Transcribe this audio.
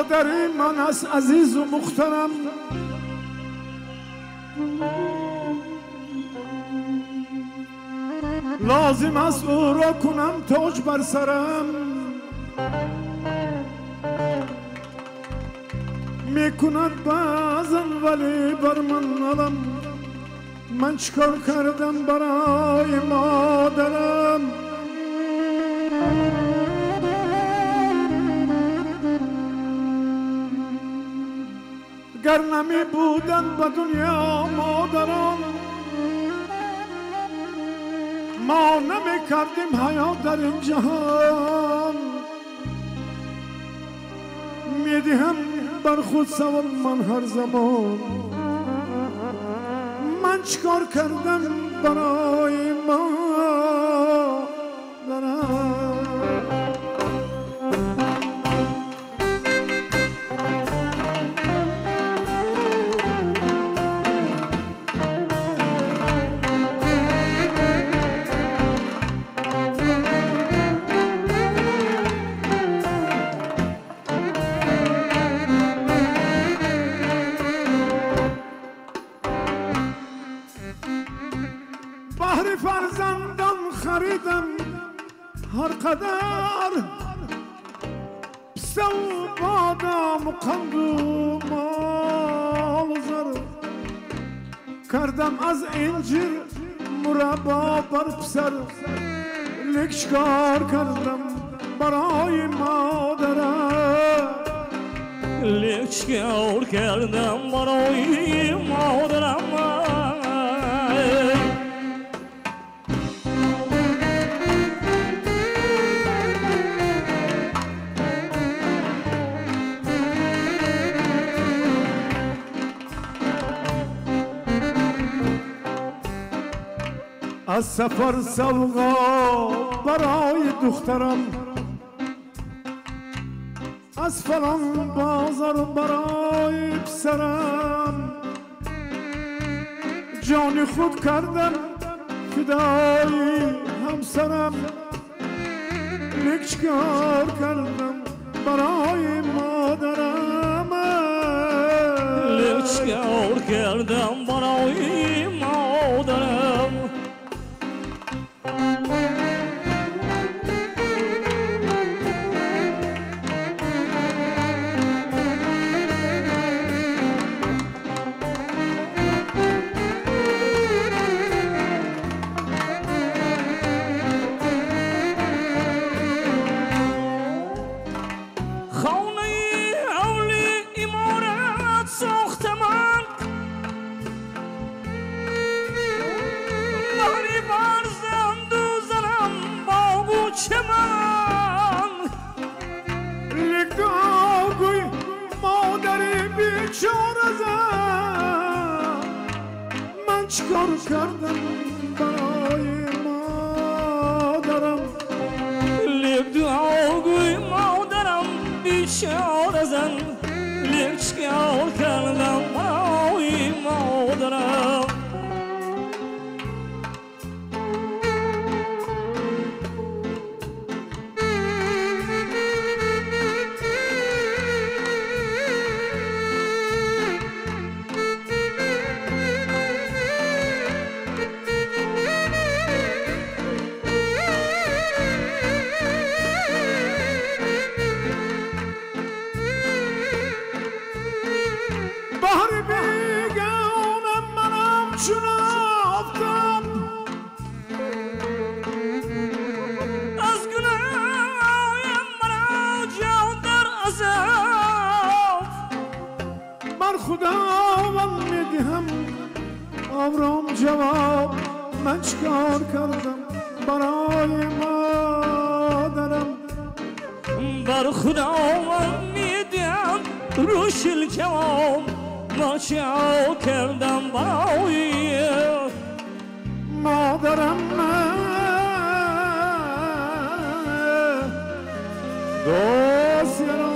مادر من است عزیز و محترم، لازم است او را کنم تاج بر سرم. میکند بعضا ولی بر من علم، من چیکار کردم برای مادرم. گر نمی بودن به دنیا مادران، ما نمی کردیم حیات در این جهان. میدهم بر خود سوال من هر زمان، من چیکار کردم برای مادرم. بهر فرزندان خریدم هر قدر، پسه و بادام و قند و مال و زر. کردم از انجیر مربا بر پسر، لیک چیکار کردم برای مادرم. لیک چیکار کردم برای مادرم. از سفر سوقا برای دخترم، از فلان بازار برای پسرم. جان خود کردم فدای همسرم، لیک چیکار کردم برای مادرم. لیک چیکار کردم برای مادرم. من چیکار کردم برای مادرم. لیک دعاگوی مادرم بیچاره زن، لیک چیکار کردم برای مادرم. بهر بیگانم منم چون آفتم، از گناهیم مرا جان در عذاب. من خداوند میدهم آورام جواب. من چیکار کردم برای مادرم. بر خداوند میدهم روشل جواب. ما چیکار کردم برای مادرم. دوست